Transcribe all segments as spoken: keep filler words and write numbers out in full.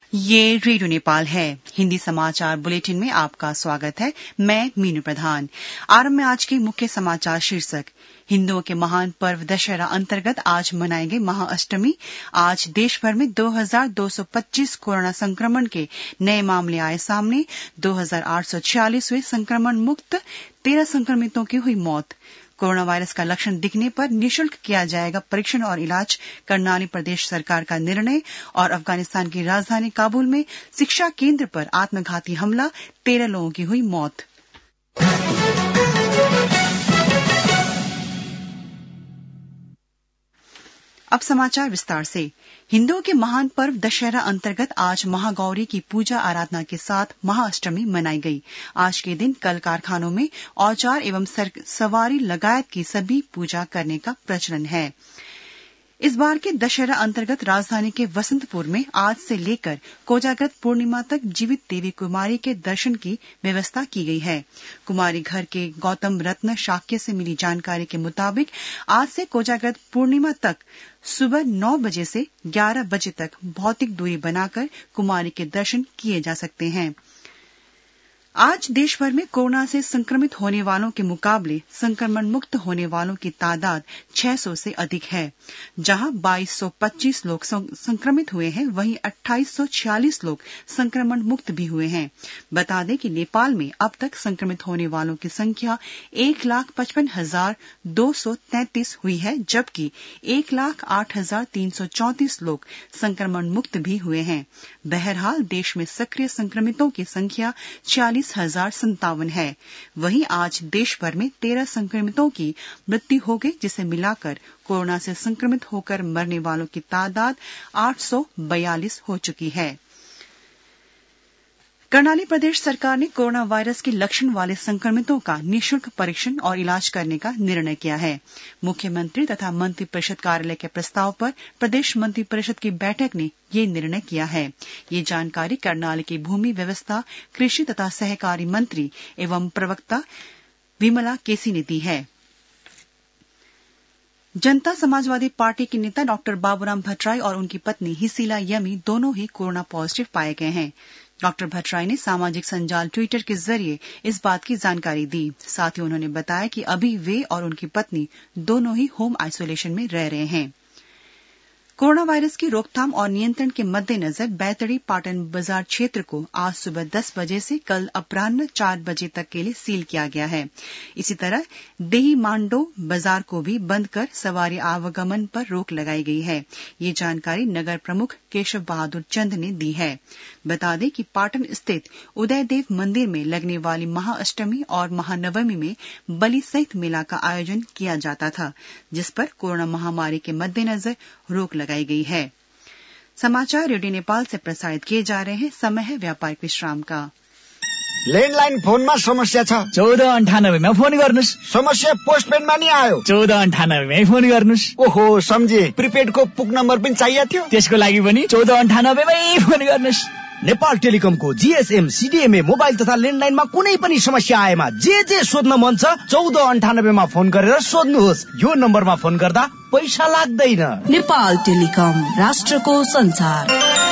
ये रेडियो नेपाल है। हिंदी समाचार बुलेटिन में आपका स्वागत है। मैं मीनू प्रधान। आरंभ में आज के मुख्य समाचार शीर्षक। हिंदुओं के महान पर्व दशहरा अंतर्गत आज मनाई गई महाअष्टमी। आज देश भर में दो हजार दो सौ पच्चीस कोरोना संक्रमण के नए मामले आए सामने। दो हजार आठ सौ छियालीस हुए संक्रमण मुक्त। तेरह संक्रमितों की हुई मौत। कोरोना वायरस का लक्षण दिखने पर निःशुल्क किया जाएगा परीक्षण और इलाज। कर्नाली प्रदेश सरकार का निर्णय। और अफगानिस्तान की राजधानी काबुल में शिक्षा केंद्र पर आत्मघाती हमला। तेरह लोगों की हुई मौत। अब समाचार विस्तार से। हिंदुओं के महान पर्व दशहरा अंतर्गत आज महागौरी की पूजा आराधना के साथ महाअष्टमी मनाई गई। आज के दिन कल कारखानों में औजार एवं सवारी लगायत की सभी पूजा करने का प्रचलन है। इस बार के दशहरा अंतर्गत राजधानी के वसंतपुर में आज से लेकर कोजाग्रत पूर्णिमा तक जीवित देवी कुमारी के दर्शन की व्यवस्था की गई है। कुमारी घर के गौतम रत्न शाक्य से मिली जानकारी के मुताबिक आज से कोजाग्रत पूर्णिमा तक सुबह नौ बजे से ग्यारह बजे तक भौतिक दूरी बनाकर कुमारी के दर्शन किए जा सकते हैं। आज देश भर में कोरोना से संक्रमित होने वालों के मुकाबले संक्रमण मुक्त होने वालों की तादाद छह सौ से अधिक है। जहां बाईस सौ पच्चीस लोग संक्रमित हुए हैं, वहीं अट्ठाईस सौ छियालीस लोग संक्रमण मुक्त भी हुए हैं। बता दें कि नेपाल में अब तक संक्रमित होने वालों की संख्या एक लाख पचपन हजार दो सौ तैंतीस हुई है, जबकि एक लाख आठ हजार तीन सौ चौंतीस लोग संक्रमण मुक्त भी हुए हैं। बहरहाल देश में सक्रिय संक्रमितों की संख्या छियालीस हजार संतावन है। वहीं आज देश भर में तेरह संक्रमितों की मृत्यु हो गई, जिसे मिलाकर कोरोना से संक्रमित होकर मरने वालों की तादाद आठ सौ बयालीस हो चुकी है। कर्नाली प्रदेश सरकार ने कोरोना वायरस के लक्षण वाले संक्रमितों का निःशुल्क परीक्षण और इलाज करने का निर्णय किया है। मुख्यमंत्री तथा मंत्रिपरिषद कार्यालय के प्रस्ताव पर प्रदेश मंत्रिपरिषद की बैठक ने ये निर्णय किया है। ये जानकारी कर्नाली की भूमि व्यवस्था, कृषि तथा सहकारी मंत्री एवं प्रवक्ता विमला केसी ने दी है। जनता समाजवादी पार्टी के नेता डॉक्टर बाबूराम भट्टराई और उनकी पत्नी हिसीला यमी दोनों ही कोरोना पॉजिटिव पाए गए हैं। डॉक्टर भट्टराई ने सामाजिक संजाल ट्विटर के जरिए इस बात की जानकारी दी। साथ ही उन्होंने बताया कि अभी वे और उनकी पत्नी दोनों ही होम आइसोलेशन में रह रहे हैं। कोरोना वायरस की रोकथाम और नियंत्रण के मद्देनजर बैतडी पाटन बाजार क्षेत्र को आज सुबह दस बजे से कल अपराह्न चार बजे तक के लिए सील किया गया है। इसी तरह देही मांडो बाजार को भी बंद कर सवारी आवागमन पर रोक लगाई गई है। ये जानकारी नगर प्रमुख केशव बहादुर चंद ने दी है। बता दें कि पाटन स्थित उदयदेव मंदिर में लगने वाली महाअष्टमी और महानवमी में बलि सहित मेला का आयोजन किया जाता था, जिस पर कोरोना महामारी के मद्देनजर रोक लगाई गई है। समाचार रेडियो नेपाल से प्रसारित किए जा रहे हैं। समय है व्यापारिक विश्राम का। ल्यान्डलाइन फोनमा समस्या छ, चौध अन्ठानब्बेमा फोन गर्नुहोस्। समस्या पोस्टपेडमा नि आयो, चौध अन्ठानब्बेमै फोन गर्नुहोस्। ओहो सम्झे, प्रिपेडको पुग नम्बर पनि चाहिएको थियो, त्यसको लागि पनि चौध अन्ठानब्बेमै फोन गर्नुहोस्। नेपाल टेलिकमको जीएसएम सीडीएमए मोबाइल तथा ल्यान्डलाइनमा कुनै पनि समस्या आएमा जे जे सोध्न मन छ चौध अन्ठानब्बेमा फोन गरेर सोध्नुहोस्। यो नम्बरमा फोन गर्दा पैसा लाग्दैन। नेपाल टेलिकम, राष्ट्रको संसार।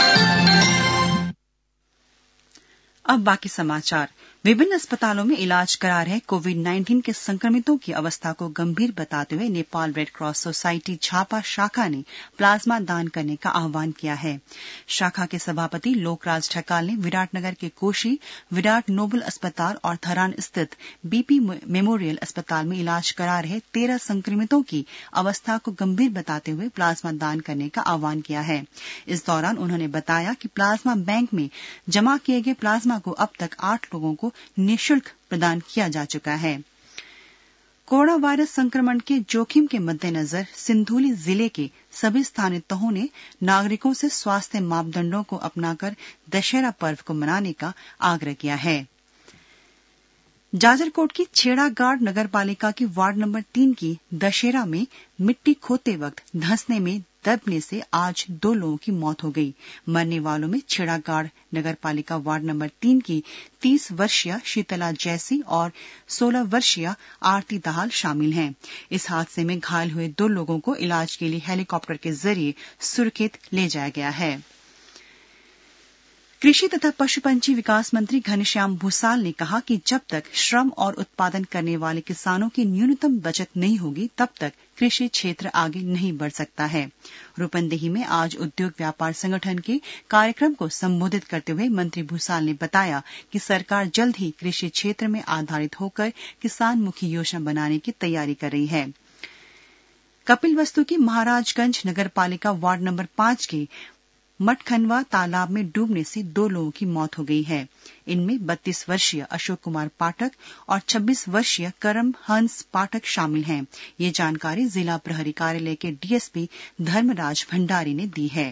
अब बाकी समाचार। विभिन्न अस्पतालों में इलाज करा रहे कोविड नाइन्टीन के संक्रमितों की अवस्था को गंभीर बताते हुए Nepal Red Cross Society Jhapa शाखा ने प्लाज्मा दान करने का आह्वान किया है। शाखा के सभापति लोकराज ठकाल ने विराटनगर के कोशी, विराट नोबल अस्पताल और थरान स्थित बीपी मेमोरियल अस्पताल में इलाज करा रहे तेरह संक्रमितों की अवस्था को गंभीर बताते हुए प्लाज्मा दान करने का आह्वान किया है। इस दौरान उन्होंने बताया कि प्लाज्मा बैंक में जमा किए गए प्लाज्मा को अब तक आठ लोगों को निःशुल्क प्रदान किया जा चुका है। कोरोना वायरस संक्रमण के जोखिम के मद्देनजर सिंधुली जिले के सभी स्थानीय तहों ने नागरिकों से स्वास्थ्य मापदंडों को अपनाकर दशहरा पर्व को मनाने का आग्रह किया है। जाजरकोट की छेड़ागाड़ नगरपालिका की वार्ड नंबर तीन की दशहरा में मिट्टी खोदते वक्त धंसने में दबने से आज दो लोगों की मौत हो गई। मरने वालों में छेड़ागाड़ नगरपालिका वार्ड नंबर तीन की तीस वर्षीय शीतला जैसी और सोलह वर्षीय आरती दाहाल शामिल हैं। इस हादसे में घायल हुए दो लोगों को इलाज के लिए हेलीकॉप्टर के जरिए सुरखेत ले जाया गया है। कृषि तथा पशु पंछी विकास मंत्री घनश्याम भूसाल ने कहा कि जब तक श्रम और उत्पादन करने वाले किसानों की न्यूनतम बचत नहीं होगी तब तक कृषि क्षेत्र आगे नहीं बढ़ सकता है। रूपंदेही में आज उद्योग व्यापार संगठन के कार्यक्रम को संबोधित करते हुए मंत्री भूसाल ने बताया कि सरकार जल्द ही कृषि क्षेत्र में आधारित होकर किसान मुखी योजना बनाने की तैयारी कर रही है। कपिलवस्तु की महाराजगंज नगरपालिका वार्ड नंबर पांच के मटखनवा तालाब में डूबने से दो लोगों की मौत हो गई है। इनमें बत्तीस वर्षीय अशोक कुमार पाठक और छब्बीस वर्षीय करम हंस पाठक शामिल हैं। ये जानकारी जिला प्रहरी कार्यालय के डीएसपी धर्मराज भंडारी ने दी है।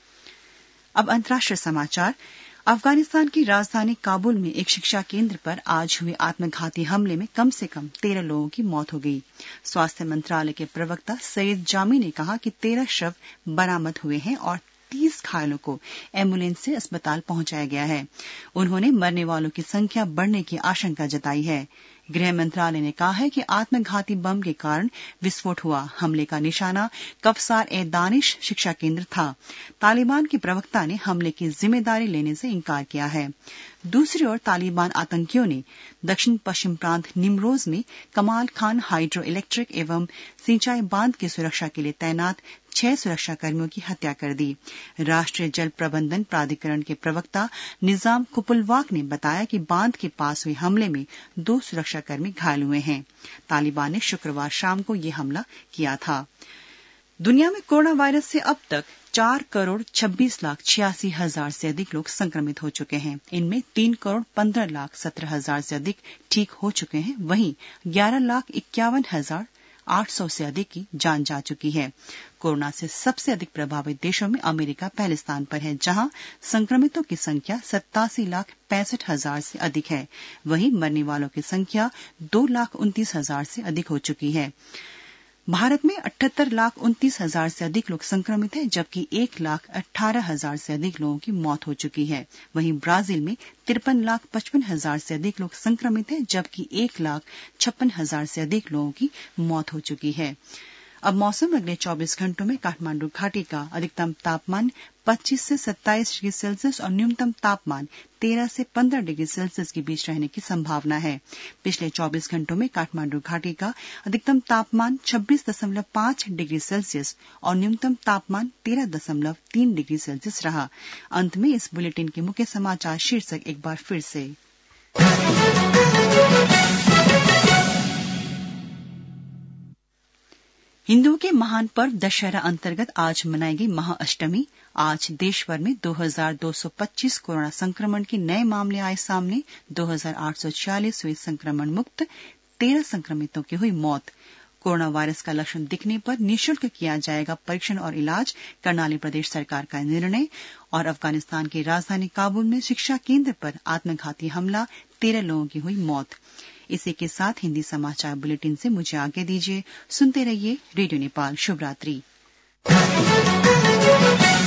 अब अंतर्राष्ट्रीय समाचार। अफगानिस्तान की राजधानी काबुल में एक शिक्षा केंद्र पर आज हुए आत्मघाती हमले में कम से कम तेरह लोगों की मौत हो गई। स्वास्थ्य मंत्रालय के प्रवक्ता सईद जामी ने कहा कि तेरह शव बरामद हुए हैं और तीस घायलों को एम्बुलेंस से अस्पताल पहुंचाया गया है। उन्होंने मरने वालों की संख्या बढ़ने की आशंका जताई है। गृह मंत्रालय ने कहा है कि आत्मघाती बम के कारण विस्फोट हुआ। हमले का निशाना कफसार ए दानिश शिक्षा केंद्र था। तालिबान के प्रवक्ता ने हमले की जिम्मेदारी लेने से इंकार किया है। दूसरी ओर तालिबान आतंकियों ने दक्षिण पश्चिम प्रांत निमरोज में कमाल खान हाइड्रो इलेक्ट्रिक एवं सिंचाई बांध की सुरक्षा के लिए तैनात छह सुरक्षाकर्मियों की हत्या कर दी। राष्ट्रीय जल प्रबंधन प्राधिकरण के प्रवक्ता निजाम कुपुलवाक ने बताया कि बांध के पास हुए हमले में दो सुरक्षाकर्मी घायल हुए हैं। तालिबान ने शुक्रवार शाम को यह हमला किया था। दुनिया में कोरोना वायरस से अब तक चार करोड़ छब्बीस लाख छियासी हजार से अधिक लोग संक्रमित हो चुके हैं। इनमें तीन करोड़ पंद्रह लाख सत्रह हजार से अधिक ठीक हो चुके हैं। वहीं ग्यारह लाख इक्यावन हजार आठ सौ से अधिक की जान जा चुकी है। कोरोना से सबसे अधिक प्रभावित देशों में अमेरिका पहले स्थान पर है, जहां संक्रमितों की संख्या सत्तासी लाख पैंसठ हजार से अधिक है। वहीं मरने वालों की संख्या दो लाख उनतीस हजार से अधिक हो चुकी है। भारत में अठहत्तर लाख उनतीस हजार से अधिक लोग संक्रमित हैं, जबकि एक लाख अठारह हजार से अधिक लोगों की मौत हो चुकी है। वहीं ब्राजील में तिरपन लाख पचपन हजार से अधिक लोग संक्रमित हैं, जबकि एक लाख छप्पन हजार से अधिक लोगों की मौत हो चुकी है। अब मौसम। अगले चौबीस घंटों में काठमांडू घाटी का अधिकतम तापमान पच्चीस से सत्ताईस डिग्री सेल्सियस और न्यूनतम तापमान तेरह से पंद्रह डिग्री सेल्सियस के बीच रहने की संभावना है। पिछले चौबीस घंटों में काठमांडू घाटी का अधिकतम तापमान छब्बीस दशमलव पांच डिग्री सेल्सियस और न्यूनतम तापमान तेरह दशमलव तीन डिग्री सेल्सियस रहा। अंत में इस बुलेटिन के मुख्य समाचार शीर्षक एक बार फिर से। हिंदुओं के महान पर्व दशहरा अंतर्गत आज मनाई गई महाअष्टमी। आज देश भर में दो हजार दो सौ पच्चीस कोरोना संक्रमण के नए मामले आए सामने। दो हजार आठ सौ छियालीस हुए संक्रमण मुक्त, तेरह संक्रमितों की हुई मौत। कोरोना वायरस का लक्षण दिखने पर निःशुल्क किया जाएगा परीक्षण और इलाज, कर्नाली प्रदेश सरकार का निर्णय। और अफगानिस्तान की राजधानी काबुल में शिक्षा केंद्र पर आत्मघाती हमला, तेरह लोगों की हुई मौत। इसी के साथ हिंदी समाचार बुलेटिन से मुझे आगे दीजिए। सुनते रहिए रेडियो नेपाल। शुभ रात्रि।